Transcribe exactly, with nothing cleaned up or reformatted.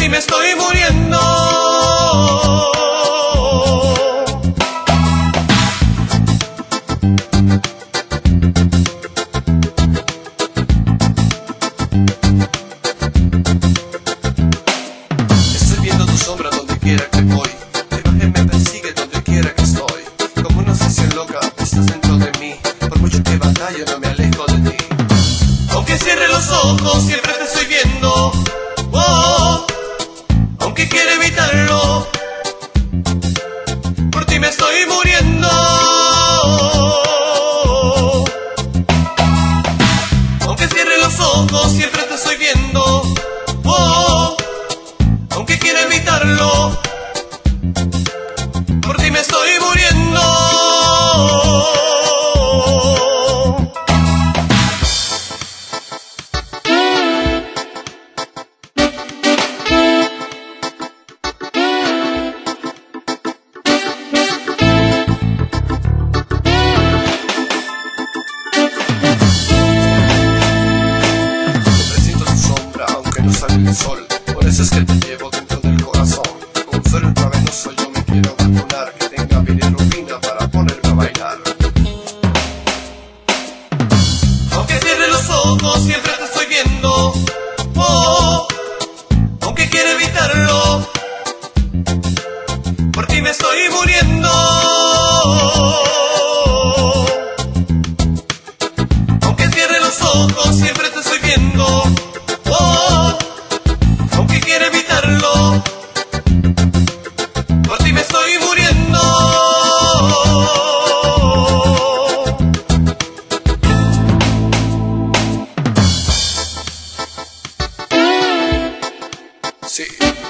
ti me estoy muriendo. Estoy viendo tu sombra donde quiera que voy. Tu imagen me persigue donde quiera que estoy. Como una obsesión loca, estás dentro de mí. Por mucho que batallo, no me alejo de ti. Aunque cierre los ojos, siempre te estoy viendo. Oh, aunque quiera evitarlo, por ti me estoy muriendo. Aunque cierre los ojos, siempre te estoy viendo. Oh, aunque quiera evitarlo, por ti me estoy muriendo. No sale el sol, por eso es que te llevo dentro del corazón. Con un suelo intravenoso yo me quiero vacunar, que tenga bilirrubina para ponerme a bailar. Aunque cierre los ojos, siempre te estoy viendo. Oh, aunque quiera evitarlo, por ti me estoy muriendo. Aunque cierre los ojos, siempre te estoy viendo. Oh, aunque quiera evitarlo, por ti me estoy muriendo. Sí.